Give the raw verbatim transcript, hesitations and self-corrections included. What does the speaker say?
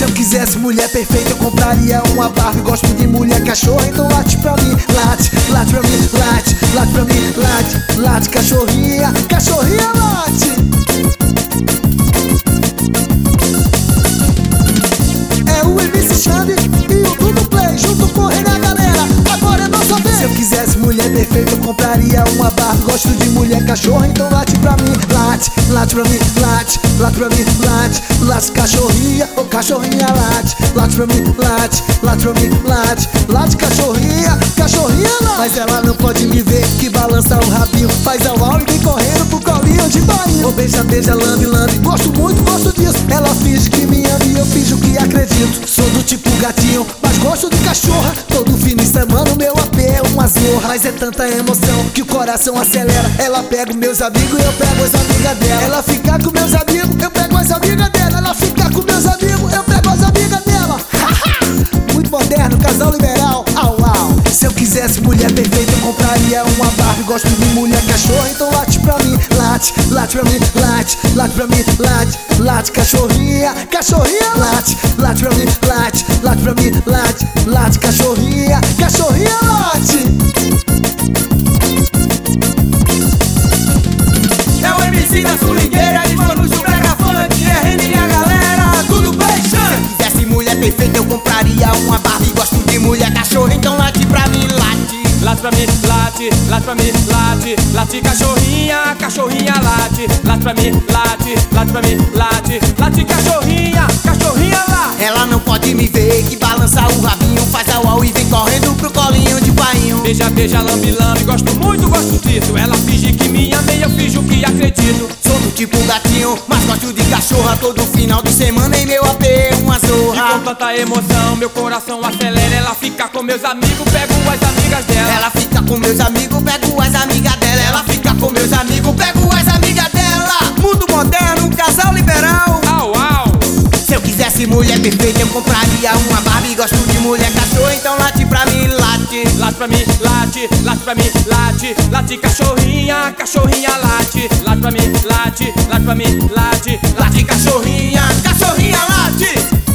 eu quisesse mulher perfeita, eu compraria uma Barbie. Gosto de mulher cachorra, então late pra mim. Late, late pra mim, late, late pra mim, late, late cachorrinha, cachorrinha late. É o M C Xande e o Dudu Play, junto com o rei da galera, agora é nossa vez. Se eu quisesse mulher perfeita, eu compraria uma Barbie. Gosto de mulher cachorra, então late pra mim. Late, late pra mim, late, late pra mim, late, late cachorrinha, ô cachorrinha late. Late pra mim, late, late pra mim, late, late cachorrinha, cachorrinha late. Mas ela não pode me ver que balança o rabinho, faz ao ao e vem correndo pro colinho de bainho. Ô beija, beija, lambe, lambe, gosto muito, gosto disso. Ela finge que me ama e eu finjo que acredito. Sou do tipo gatinho, mas gosto de cachorra. Todo fim de semana o meu A P é uma zorra. Mas é tanta emoção que o coração acelera. Ela pega os meus amigos e eu pego as amigas dela. Ela fica com meus amigos, eu pego as amigas dela. Ela fica com meus amigos, eu pego as amigas dela. Muito moderno, casal liberal, au au. Se eu quisesse mulher perfeita, eu compraria uma Barbie. Gosto de mulher cachorra, então late pra mim. Late, late pra mim, late, late pra mim, late, late cachorrinha, cachorrinha late. Late pra mim, late, late pra mim, late, late cachorrinha, cachorrinha late. É o M C da Suligueira e mano do Brega Funk, é René e a galera, tudo bem, Xan? Se eu quisesse mulher perfeita, eu compraria uma Barbie. Gosto de mulher cachorra, então late pra mim, late. Late pra mim, late, late pra mim, late, late cachorrinha, cachorrinha late. Late pra mim, late, late pra mim, late, late cachorrinha, cachorrinha late. Ela não pode me ver que balança o rabinho, faz ao ao e vem correndo pro colinho de bainho. Beija, beija, lambe, lambe, gosto muito, gosto disso. Ela finge que me ama e eu finjo que acredito. Sou do tipo gatinho, mas gosto de cachorra. Todo final de semana em meu A P é uma E com zorra. tanta emoção, meu coração acelera. Ela fica com meus amigos, pego as amigas dela. Ela fica com meus amigos, pego as amigas dela. Ela fica com meus amigos, pego as amigas dela. Mundo moderno, casal liberal, Au, au. se eu quisesse mulher perfeita, eu compraria uma Barbie. Gosto de mulher cachorra, então late pra mim, late. Late pra mim, late, late pra mim, late, late cachorrinha, cachorrinha late. Late pra mim, late, late pra mim, late, late cachorrinha, cachorrinha late.